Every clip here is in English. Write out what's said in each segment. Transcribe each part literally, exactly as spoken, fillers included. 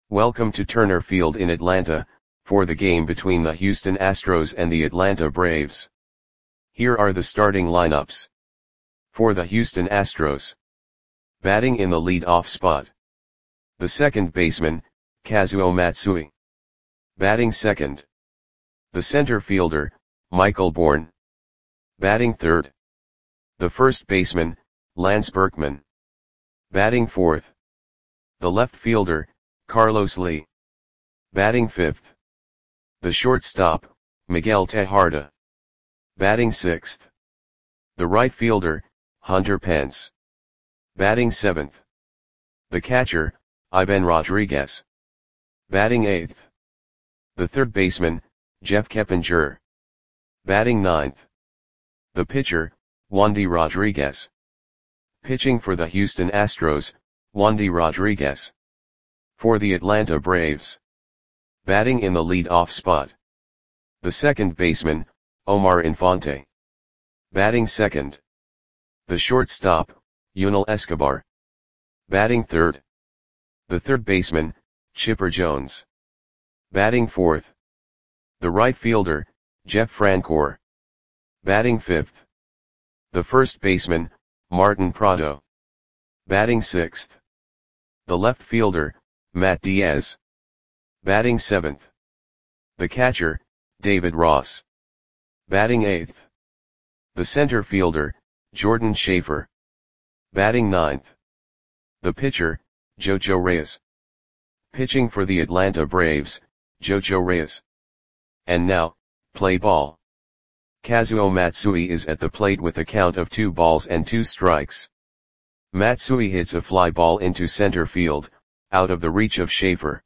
Welcome to Turner Field in Atlanta, for the game between the Houston Astros and the Atlanta Braves. Here are the starting lineups. For the Houston Astros. Batting in the lead-off spot. The second baseman, Kazuo Matsui. Batting second. The center fielder, Michael Bourn. Batting third. The first baseman, Lance Berkman. Batting fourth. The left fielder, Carlos Lee. Batting fifth. The shortstop, Miguel Tejada. Batting sixth. The right fielder, Hunter Pence. Batting seventh. The catcher, Ivan Rodriguez. Batting eighth. The third baseman, Jeff Keppinger. Batting ninth. The pitcher, Wandy Rodriguez. Pitching for the Houston Astros, Wandy Rodriguez. For the Atlanta Braves. Batting in the lead-off spot. The second baseman, Omar Infante. Batting second. The shortstop, Yunel Escobar. Batting third. The third baseman, Chipper Jones. Batting fourth. The right fielder, Jeff Francoeur. Batting fifth. The first baseman, Martin Prado. Batting sixth. The left fielder, Matt Diaz. Batting seventh. The catcher, David Ross. Batting eighth. The center fielder, Jordan Schaefer. Batting ninth. The pitcher, Jojo Reyes. Pitching for the Atlanta Braves, Jojo Reyes. And now, play ball. Kazuo Matsui is at the plate with a count of two balls and two strikes. Matsui hits a fly ball into center field, out of the reach of Schaefer.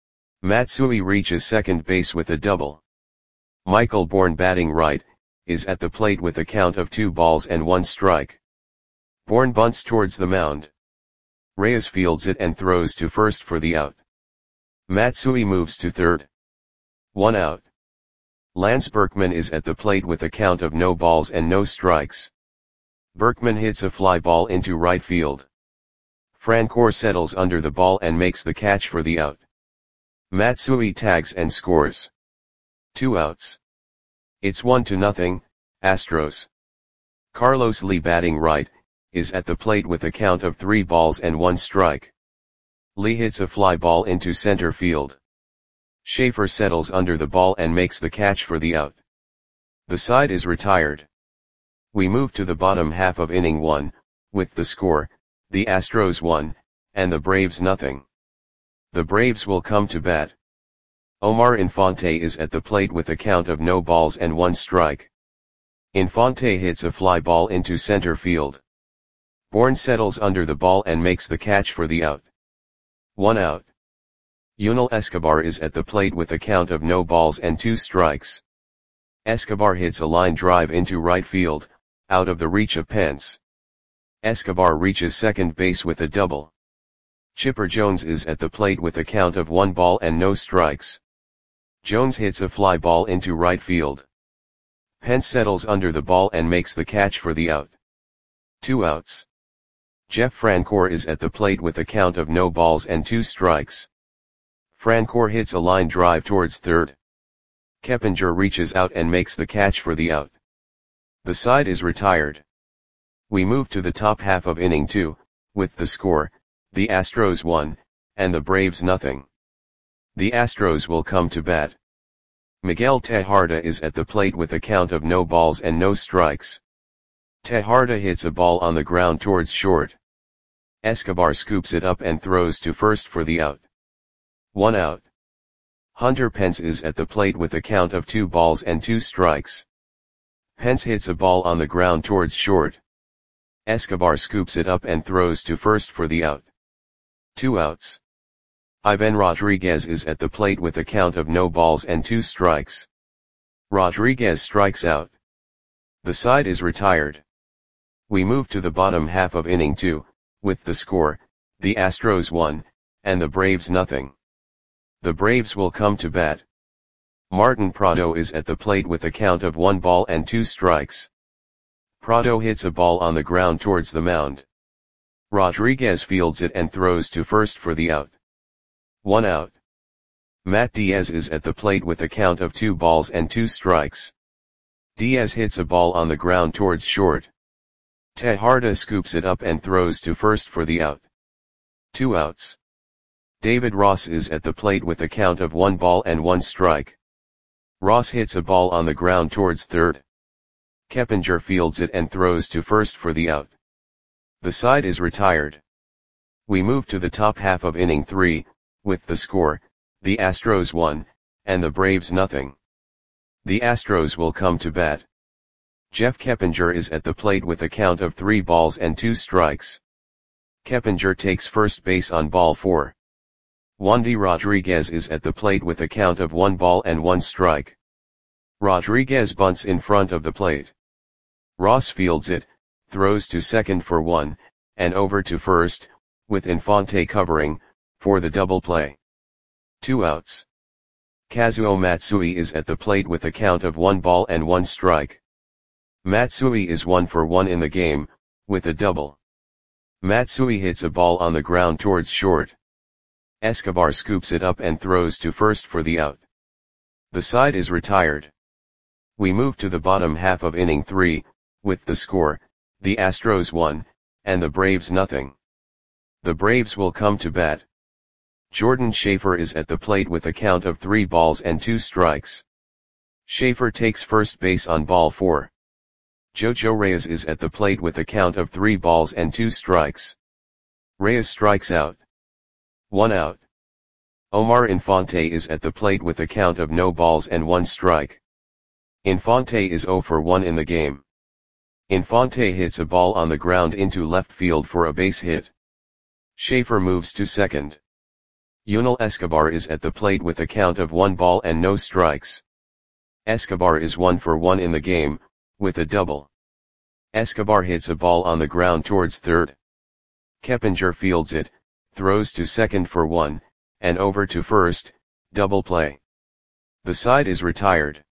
Matsui reaches second base with a double. Michael Bourn, batting right, is at the plate with a count of two balls and one strike. Bourn bunts towards the mound. Reyes fields it and throws to first for the out. Matsui moves to third. One out. Lance Berkman is at the plate with a count of no balls and no strikes. Berkman hits a fly ball into right field. Francoeur settles under the ball and makes the catch for the out. Matsui tags and scores. Two outs. It's one to nothing, Astros. Carlos Lee, batting right, is at the plate with a count of three balls and one strike. Lee hits a fly ball into center field. Schaefer settles under the ball and makes the catch for the out. The side is retired. We move to the bottom half of inning one, with the score, the Astros one, and the Braves nothing. The Braves will come to bat. Omar Infante is at the plate with a count of no balls and one strike. Infante hits a fly ball into center field. Bourn settles under the ball and makes the catch for the out. One out. Yunel Escobar is at the plate with a count of no balls and two strikes. Escobar hits a line drive into right field, out of the reach of Pence. Escobar reaches second base with a double. Chipper Jones is at the plate with a count of one ball and no strikes. Jones hits a fly ball into right field. Pence settles under the ball and makes the catch for the out. Two outs. Jeff Francoeur is at the plate with a count of no balls and two strikes. Francoeur hits a line drive towards third. Keppinger reaches out and makes the catch for the out. The side is retired. We move to the top half of inning two, with the score, the Astros one, and the Braves nothing. The Astros will come to bat. Miguel Tejada is at the plate with a count of no balls and no strikes. Tejada hits a ball on the ground towards short. Escobar scoops it up and throws to first for the out. One out. Hunter Pence is at the plate with a count of two balls and two strikes. Pence hits a ball on the ground towards short. Escobar scoops it up and throws to first for the out. Two outs. Ivan Rodriguez is at the plate with a count of no balls and two strikes. Rodriguez strikes out. The side is retired. We move to the bottom half of inning two, with the score, the Astros one, and the Braves nothing. The Braves will come to bat. Martin Prado is at the plate with a count of one ball and two strikes. Prado hits a ball on the ground towards the mound. Rodriguez fields it and throws to first for the out. One out. Matt Diaz is at the plate with a count of two balls and two strikes. Diaz hits a ball on the ground towards short. Tejada scoops it up and throws to first for the out. Two outs. David Ross is at the plate with a count of one ball and one strike. Ross hits a ball on the ground towards third. Keppinger fields it and throws to first for the out. The side is retired. We move to the top half of inning three, with the score, the Astros one, and the Braves nothing. The Astros will come to bat. Jeff Keppinger is at the plate with a count of three balls and two strikes. Keppinger takes first base on ball four. Wandy Rodriguez is at the plate with a count of one ball and one strike. Rodriguez bunts in front of the plate. Ross fields it, throws to second for one, and over to first, with Infante covering, for the double play. Two outs. Kazuo Matsui is at the plate with a count of one ball and one strike. Matsui is one for one in the game, with a double. Matsui hits a ball on the ground towards short. Escobar scoops it up and throws to first for the out. The side is retired. We move to the bottom half of inning three, with the score, the Astros one, and the Braves nothing. The Braves will come to bat. Jordan Schaefer is at the plate with a count of three balls and two strikes. Schaefer takes first base on ball four. Jojo Reyes is at the plate with a count of three balls and two strikes. Reyes strikes out. One out. Omar Infante is at the plate with a count of no balls and one strike. Infante is zero for one in the game. Infante hits a ball on the ground into left field for a base hit. Schaefer moves to second. Yunel Escobar is at the plate with a count of one ball and no strikes. Escobar is one for one in the game, with a double. Escobar hits a ball on the ground towards third. Keppinger fields it, throws to second for one, and over to first, double play. The side is retired.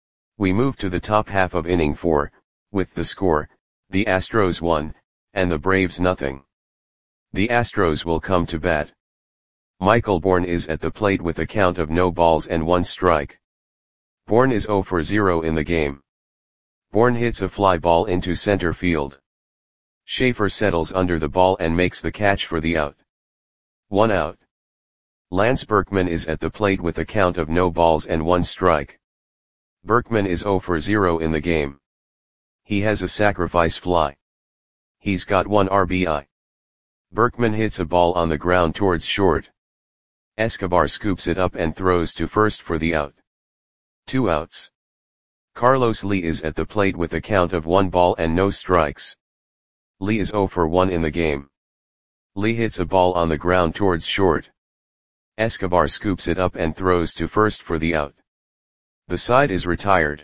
We move to the top half of inning four, with the score, the Astros one, and the Braves nothing. The Astros will come to bat. Michael Bourne is at the plate with a count of no balls and one strike. Bourne is zero for zero in the game. Bourne hits a fly ball into center field. Schaefer settles under the ball and makes the catch for the out. One out. Lance Berkman is at the plate with a count of no balls and one strike. Berkman is zero for zero in the game. He has a sacrifice fly. He's got one R B I. Berkman hits a ball on the ground towards short. Escobar scoops it up and throws to first for the out. Two outs. Carlos Lee is at the plate with a count of one ball and no strikes. Lee is zero for one in the game. Lee hits a ball on the ground towards short. Escobar scoops it up and throws to first for the out. The side is retired.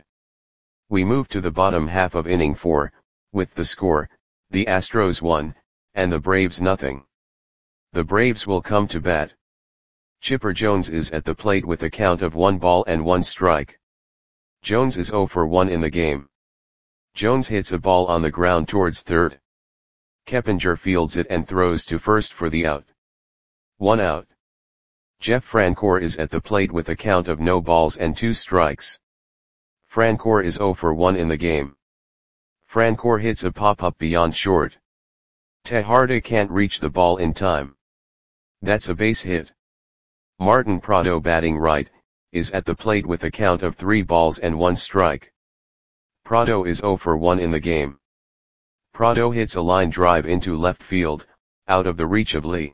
We move to the bottom half of inning four, with the score, the Astros one, and the Braves nothing. The Braves will come to bat. Chipper Jones is at the plate with a count of one ball and one strike. Jones is zero for one in the game. Jones hits a ball on the ground towards third. Keppinger fields it and throws to first for the out. One out. Jeff Francoeur is at the plate with a count of no balls and two strikes. Francoeur is zero for one in the game. Francoeur hits a pop-up beyond short. Tejada can't reach the ball in time. That's a base hit. Martin Prado, batting right, is at the plate with a count of three balls and one strike. Prado is zero for one in the game. Prado hits a line drive into left field, out of the reach of Lee.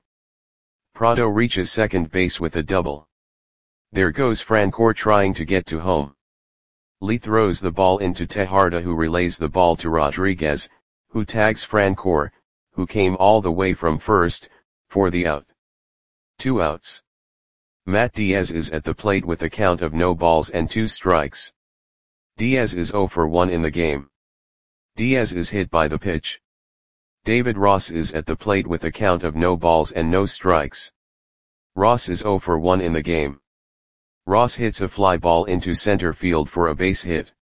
Prado reaches second base with a double. There goes Francoeur trying to get to home. Lee throws the ball into Tejada, who relays the ball to Rodriguez, who tags Francoeur, who came all the way from first, for the out. Two outs. Matt Diaz is at the plate with a count of no balls and two strikes. Diaz is zero for one in the game. Diaz is hit by the pitch. David Ross is at the plate with a count of no balls and no strikes. Ross is zero for one in the game. Ross hits a fly ball into center field for a base hit.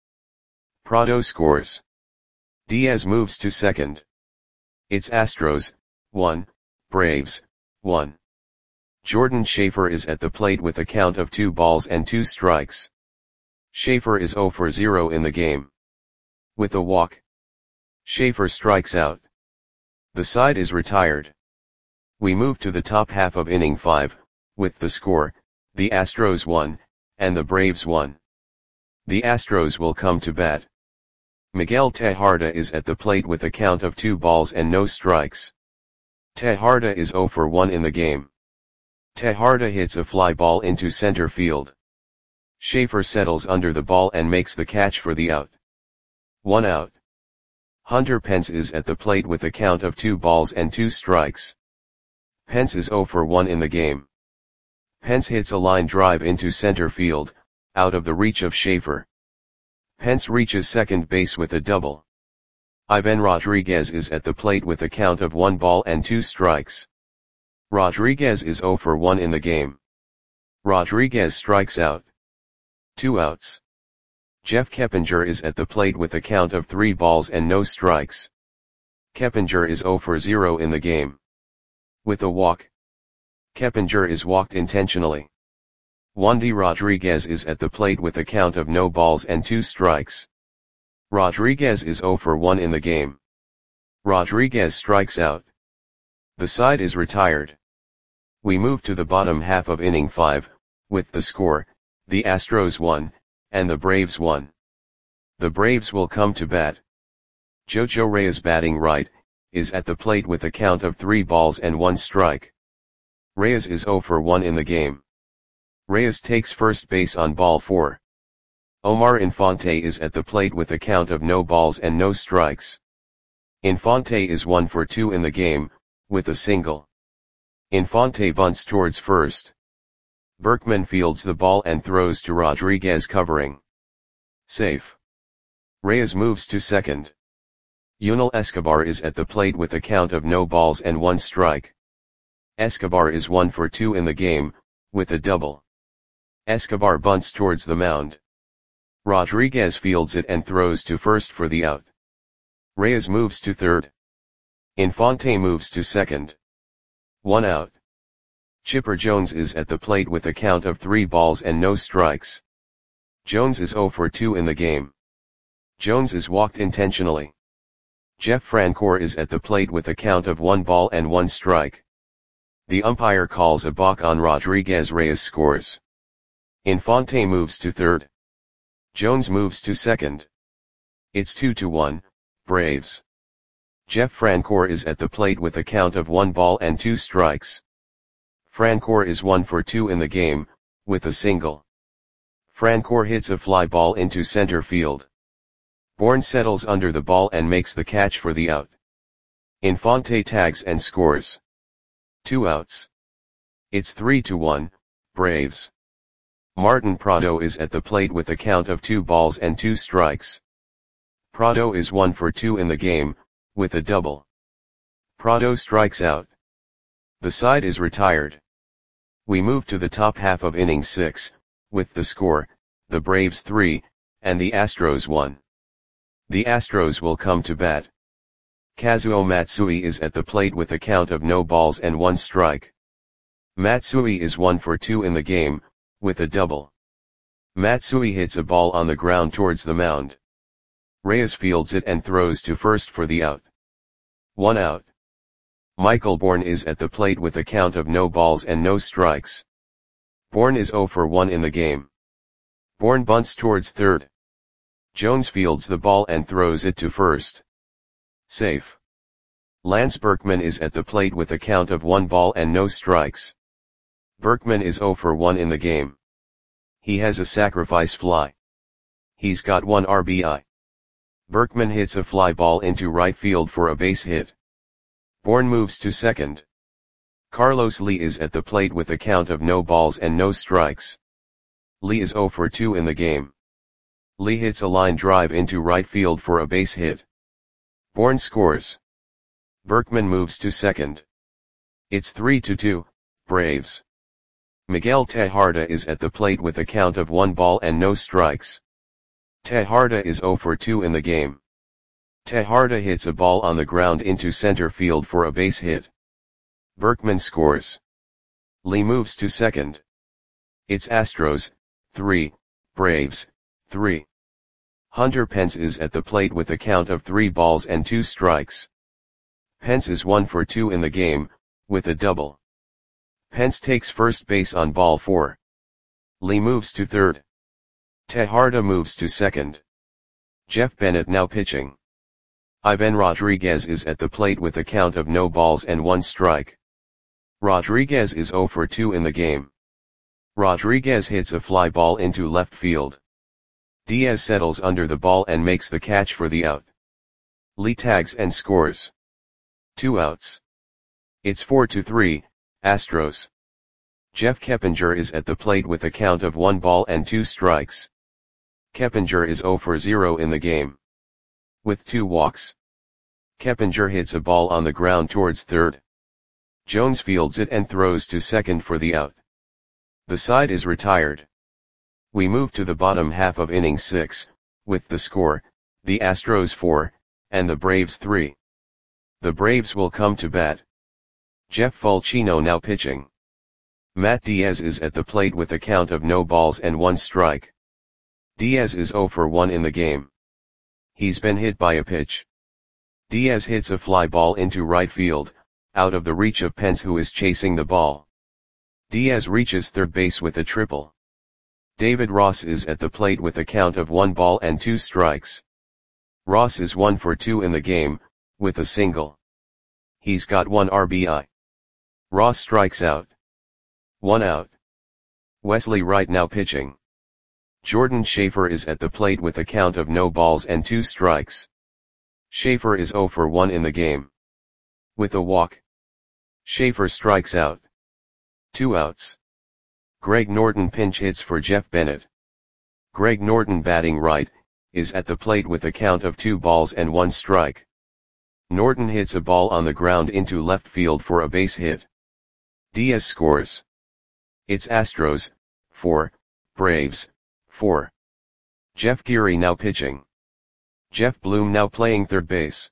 Prado scores. Diaz moves to second. It's Astros, one, Braves, one. Jordan Schaefer is at the plate with a count of two balls and two strikes. Schaefer is zero for zero in the game. With a walk, Schaefer strikes out. The side is retired. We move to the top half of inning five, with the score, the Astros won, and the Braves won. The Astros will come to bat. Miguel Tejada is at the plate with a count of two balls and no strikes. Tejada is zero for one in the game. Tejada hits a fly ball into center field. Schaefer settles under the ball and makes the catch for the out. One out. Hunter Pence is at the plate with a count of two balls and two strikes. Pence is zero for one in the game. Pence hits a line drive into center field, out of the reach of Schaefer. Pence reaches second base with a double. Ivan Rodriguez is at the plate with a count of one ball and two strikes. Rodriguez is zero for one in the game. Rodriguez strikes out. Two outs. Jeff Keppinger is at the plate with a count of three balls and no strikes. Keppinger is zero for zero in the game. With a walk, Keppinger is walked intentionally. Wandy Rodriguez is at the plate with a count of no balls and two strikes. Rodriguez is zero for one in the game. Rodriguez strikes out. The side is retired. We move to the bottom half of inning five, with the score, the Astros won, and the Braves won. The Braves will come to bat. Jojo Reyes, batting right, is at the plate with a count of three balls and one strike. Reyes is zero for one in the game. Reyes takes first base on ball four. Omar Infante is at the plate with a count of no balls and no strikes. Infante is one for two in the game, with a single. Infante bunts towards first. Berkman fields the ball and throws to Rodriguez, covering. Safe. Reyes moves to second. Yunel Escobar is at the plate with a count of no balls and one strike. Escobar is one for two in the game, with a double. Escobar bunts towards the mound. Rodriguez fields it and throws to first for the out. Reyes moves to third. Infante moves to second. One out. Chipper Jones is at the plate with a count of three balls and no strikes. Jones is zero for two in the game. Jones is walked intentionally. Jeff Francoeur is at the plate with a count of one ball and one strike. The umpire calls a balk on Rodriguez. Reyes scores. Infante moves to third. Jones moves to second. It's two to one, Braves. Jeff Francoeur is at the plate with a count of one ball and two strikes. Francoeur is one for two in the game, with a single. Francoeur hits a fly ball into center field. Bourne settles under the ball and makes the catch for the out. Infante tags and scores. Two outs. It's three to one, Braves. Martin Prado is at the plate with a count of two balls and two strikes. Prado is one for two in the game, with a double. Prado strikes out. The side is retired. We move to the top half of inning six, with the score, the Braves three, and the Astros one. The Astros will come to bat. Kazuo Matsui is at the plate with a count of no balls and one strike. Matsui is one for two in the game, with a double. Matsui hits a ball on the ground towards the mound. Reyes fields it and throws to first for the out. One out. Michael Bourne is at the plate with a count of no balls and no strikes. Bourne is zero for one in the game. Bourne bunts towards third. Jones fields the ball and throws it to first. Safe. Lance Berkman is at the plate with a count of one ball and no strikes. Berkman is zero for one in the game. He has a sacrifice fly. He's got one R B I. Berkman hits a fly ball into right field for a base hit. Bourne moves to second. Carlos Lee is at the plate with a count of no balls and no strikes. Lee is zero for two in the game. Lee hits a line drive into right field for a base hit. Bourne scores. Berkman moves to second. It's three to two, Braves. Miguel Tejada is at the plate with a count of one ball and no strikes. Tejada is zero for two in the game. Tejada hits a ball on the ground into center field for a base hit. Berkman scores. Lee moves to second. It's Astros, three, Braves, three. Hunter Pence is at the plate with a count of three balls and two strikes. Pence is one for two in the game, with a double. Pence takes first base on ball four. Lee moves to third. Tejada moves to second. Jeff Bennett now pitching. Ivan Rodriguez is at the plate with a count of no balls and one strike. Rodriguez is zero for two in the game. Rodriguez hits a fly ball into left field. Diaz settles under the ball and makes the catch for the out. Lee tags and scores. Two outs. It's four to three, Astros. Jeff Keppinger is at the plate with a count of one ball and two strikes. Keppinger is zero for zero in the game. With two walks. Keppinger hits a ball on the ground towards third. Jones fields it and throws to second for the out. The side is retired. We move to the bottom half of inning six, with the score, the Astros four, and the Braves three. The Braves will come to bat. Jeff Fulchino now pitching. Matt Diaz is at the plate with a count of no balls and one strike. Diaz is zero for one in the game. He's been hit by a pitch. Diaz hits a fly ball into right field, out of the reach of Pence, who is chasing the ball. Diaz reaches third base with a triple. David Ross is at the plate with a count of one ball and two strikes. Ross is one for two in the game, with a single. He's got one R B I. Ross strikes out. One out. Wesley Wright now pitching. Jordan Schaefer is at the plate with a count of no balls and two strikes. Schaefer is zero for one in the game. With a walk. Schaefer strikes out. Two outs. Greg Norton pinch hits for Jeff Bennett. Greg Norton, batting right, is at the plate with a count of two balls and one strike. Norton hits a ball on the ground into left field for a base hit. Diaz scores. It's Astros, four, Braves, four. Jeff Geary now pitching. Jeff Bloom now playing third base.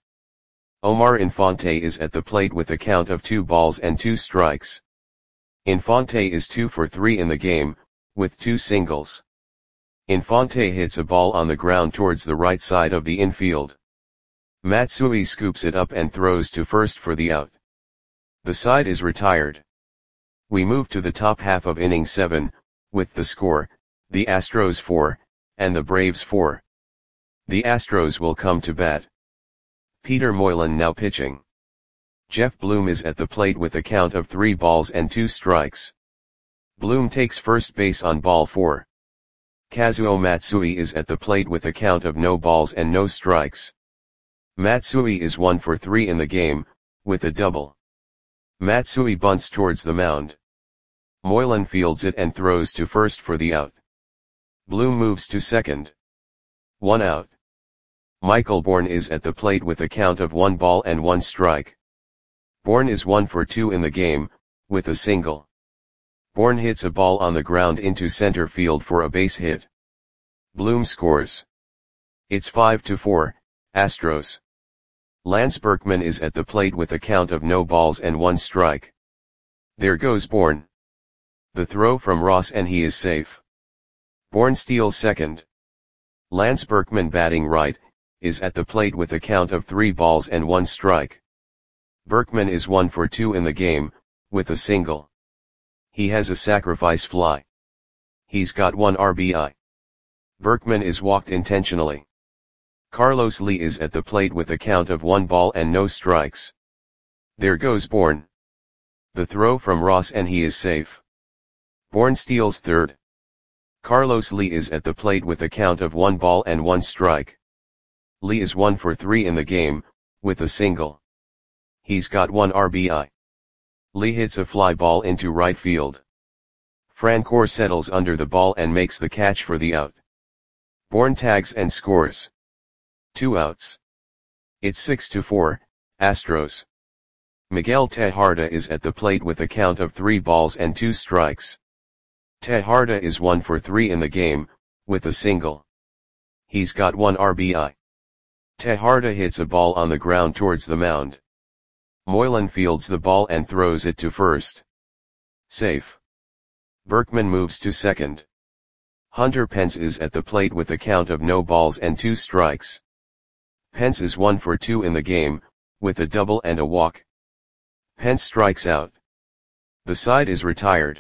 Omar Infante is at the plate with a count of two balls and two strikes. Infante is two for three in the game, with two singles. Infante hits a ball on the ground towards the right side of the infield. Matsui scoops it up and throws to first for the out. The side is retired. We move to the top half of inning seven, with the score, the Astros four, and the Braves four. The Astros will come to bat. Peter Moylan now pitching. Jeff Bloom is at the plate with a count of three balls and two strikes. Bloom takes first base on ball four. Kazuo Matsui is at the plate with a count of no balls and no strikes. Matsui is one for three in the game, with a double. Matsui bunts towards the mound. Moylan fields it and throws to first for the out. Bloom moves to second. One out. Michael Bourne is at the plate with a count of one ball and one strike. Bourne is one for two in the game, with a single. Bourne hits a ball on the ground into center field for a base hit. Bloom scores. It's five to four, Astros. Lance Berkman is at the plate with a count of no balls and one strike. There goes Bourne. The throw from Ross and he is safe. Bourne steals second. Lance Berkman, batting right, is at the plate with a count of three balls and one strike. Berkman is one for two in the game, with a single. He has a sacrifice fly. He's got one R B I. Berkman is walked intentionally. Carlos Lee is at the plate with a count of one ball and no strikes. There goes Bourne. The throw from Ross and he is safe. Bourne steals third. Carlos Lee is at the plate with a count of one ball and one strike. Lee is one for three in the game, with a single. He's got one R B I. Lee hits a fly ball into right field. Francoeur settles under the ball and makes the catch for the out. Bourne tags and scores. Two outs. It's six to four, Astros. Miguel Tejada is at the plate with a count of three balls and two strikes. Tejada is one for three in the game, with a single. He's got one R B I. Tejada hits a ball on the ground towards the mound. Moylan fields the ball and throws it to first. Safe. Berkman moves to second. Hunter Pence is at the plate with a count of no balls and two strikes. Pence is one for two in the game, with a double and a walk. Pence strikes out. The side is retired.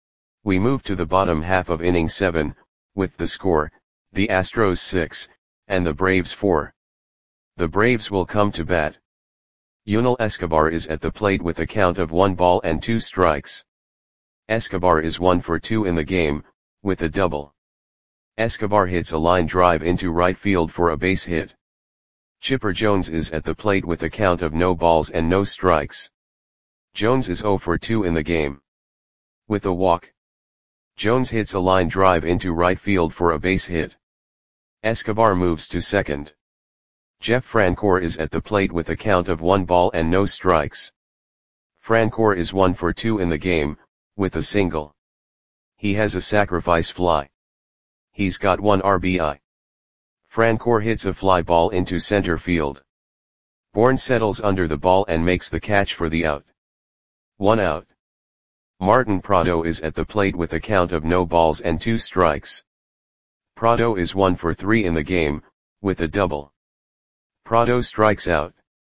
We move to the bottom half of inning seven, with the score, the Astros six, and the Braves four. The Braves will come to bat. Yunel Escobar is at the plate with a count of one ball and two strikes. Escobar is one for two in the game, with a double. Escobar hits a line drive into right field for a base hit. Chipper Jones is at the plate with a count of no balls and no strikes. Jones is zero for two in the game. With a walk. Jones hits a line drive into right field for a base hit. Escobar moves to second. Jeff Francoeur is at the plate with a count of one ball and no strikes. Francoeur is one for two in the game, with a single. He has a sacrifice fly. He's got one R B I. Francoeur hits a fly ball into center field. Bourne settles under the ball and makes the catch for the out. One out. Martin Prado is at the plate with a count of no balls and two strikes. Prado is one for three in the game, with a double. Prado strikes out.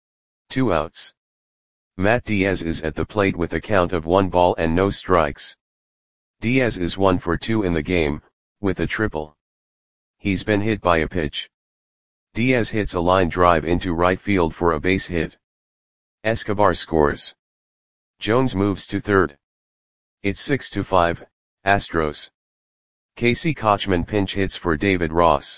Two outs. Matt Diaz is at the plate with a count of one ball and no strikes. Diaz is one for two in the game, with a triple. He's been hit by a pitch. Diaz hits a line drive into right field for a base hit. Escobar scores. Jones moves to third. It's six to five, Astros. Casey Kotchman pinch hits for David Ross.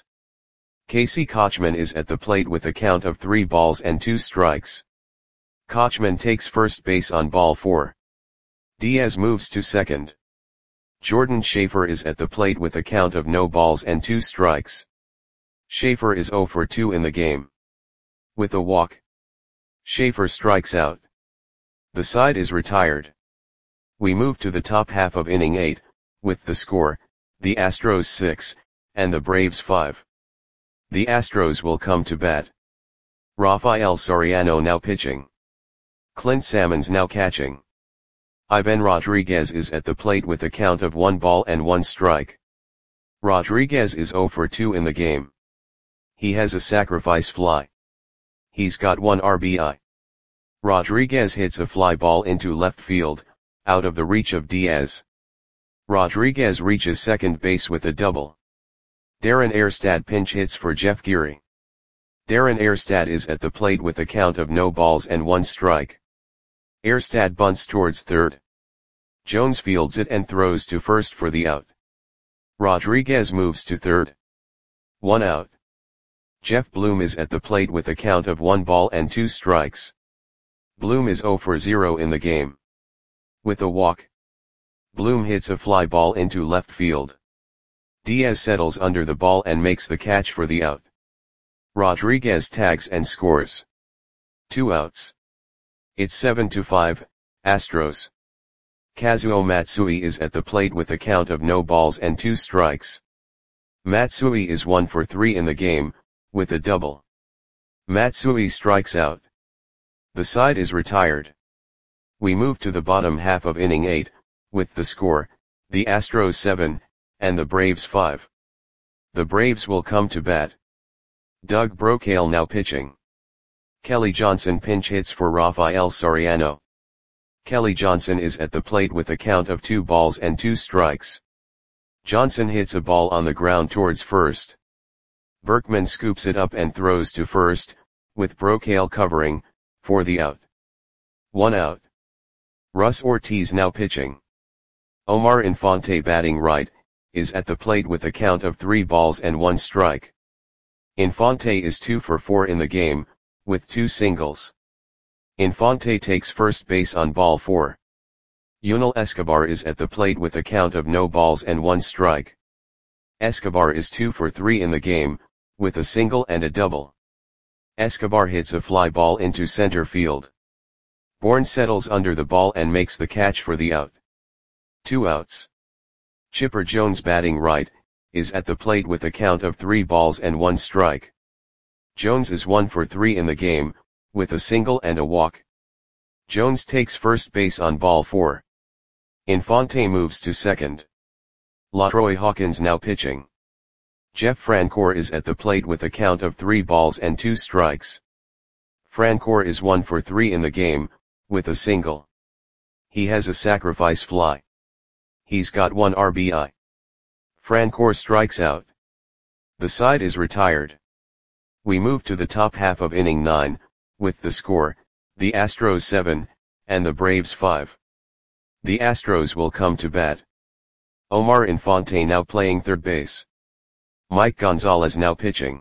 Casey Kotchman is at the plate with a count of three balls and two strikes. Kotchman takes first base on ball four. Diaz moves to second. Jordan Schaefer is at the plate with a count of no balls and two strikes. Schaefer is zero for two in the game. With a walk. Schaefer strikes out. The side is retired. We move to the top half of inning eight, with the score, the Astros six, and the Braves five. The Astros will come to bat. Rafael Soriano now pitching. Clint Salmons now catching. Ivan Rodriguez is at the plate with a count of one ball and one strike. Rodriguez is zero for two in the game. He has a sacrifice fly. He's got one R B I. Rodriguez hits a fly ball into left field, out of the reach of Diaz. Rodriguez reaches second base with a double. Darren Erstad pinch hits for Jeff Geary. Darren Erstad is at the plate with a count of no balls and one strike. Erstad bunts towards third. Jones fields it and throws to first for the out. Rodriguez moves to third. One out. Jeff Bloom is at the plate with a count of one ball and two strikes. Bloom is zero for zero in the game. With a walk. Bloom hits a fly ball into left field. Diaz settles under the ball and makes the catch for the out. Rodriguez tags and scores. Two outs. It's seven to five, Astros. Kazuo Matsui is at the plate with a count of no balls and two strikes. Matsui is one for three in the game, with a double. Matsui strikes out. The side is retired. We move to the bottom half of inning eight, with the score, the Astros seven, and the Braves five. The Braves will come to bat. Doug Brocail now pitching. Kelly Johnson pinch hits for Rafael Soriano. Kelly Johnson is at the plate with a count of two balls and two strikes. Johnson hits a ball on the ground towards first. Berkman scoops it up and throws to first, with Brocail covering, for the out. One out. Russ Ortiz now pitching. Omar Infante batting right, is at the plate with a count of three balls and one strike. Infante is two for four in the game, with two singles. Infante takes first base on ball four. Yunel Escobar is at the plate with a count of no balls and one strike. Escobar is two for three in the game, with a single and a double. Escobar hits a fly ball into center field. Bourne settles under the ball and makes the catch for the out. Two outs. Chipper Jones batting right, is at the plate with a count of three balls and one strike. Jones is one for three in the game, with a single and a walk. Jones takes first base on ball four. Infante moves to second. LaTroy Hawkins now pitching. Jeff Francoeur is at the plate with a count of three balls and two strikes. Francoeur is one for three in the game, with a single. He has a sacrifice fly. He's got one R B I. Francoeur strikes out. The side is retired. We move to the top half of inning nine, with the score, the Astros seven, and the Braves five. The Astros will come to bat. Omar Infante now playing third base. Mike Gonzalez now pitching.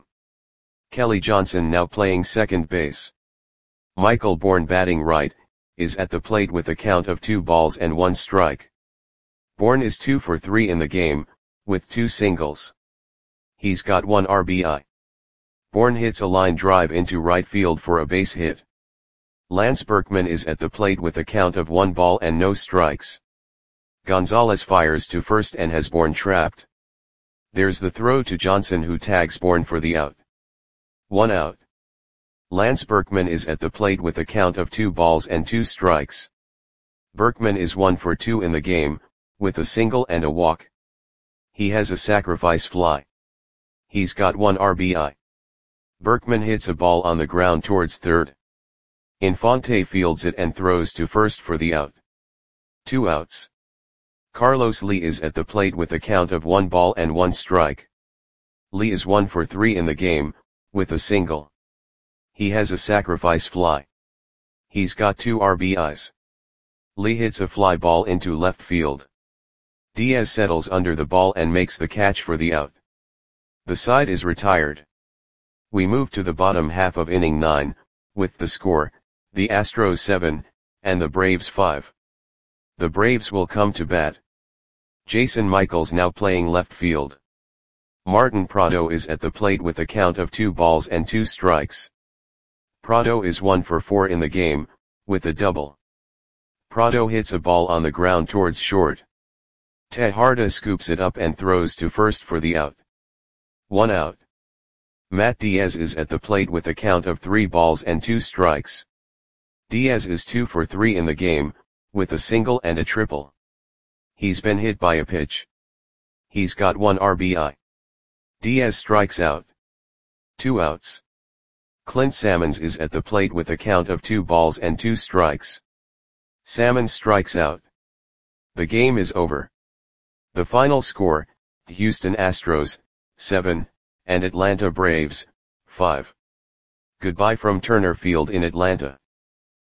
Kelly Johnson now playing second base. Michael Bourne batting right, is at the plate with a count of two balls and one strike. Bourne is two for three in the game, with two singles. He's got one R B I. Bourne hits a line drive into right field for a base hit. Lance Berkman is at the plate with a count of one ball and no strikes. Gonzalez fires to first and has Bourne trapped. There's the throw to Johnson, who tags Bourne for the out. One out. Lance Berkman is at the plate with a count of two balls and two strikes. Berkman is one for two in the game, with a single and a walk. He has a sacrifice fly. He's got one R B I. Berkman hits a ball on the ground towards third. Infante fields it and throws to first for the out. Two outs. Carlos Lee is at the plate with a count of one ball and one strike. Lee is one for three in the game, with a single. He has a sacrifice fly. He's got two R B Is. Lee hits a fly ball into left field. Diaz settles under the ball and makes the catch for the out. The side is retired. We move to the bottom half of inning nine, with the score, the Astros seven, and the Braves five. The Braves will come to bat. Jason Michaels now playing left field. Martin Prado is at the plate with a count of two balls and two strikes. Prado is one for four in the game, with a double. Prado hits a ball on the ground towards short. Tejada scoops it up and throws to first for the out. One out. Matt Diaz is at the plate with a count of three balls and two strikes. Diaz is two for three in the game, with a single and a triple. He's been hit by a pitch. He's got one R B I. Diaz strikes out. Two outs. Clint Sammons is at the plate with a count of two balls and two strikes. Sammons strikes out. The game is over. The final score, Houston Astros, seven, and Atlanta Braves, five. Goodbye from Turner Field in Atlanta.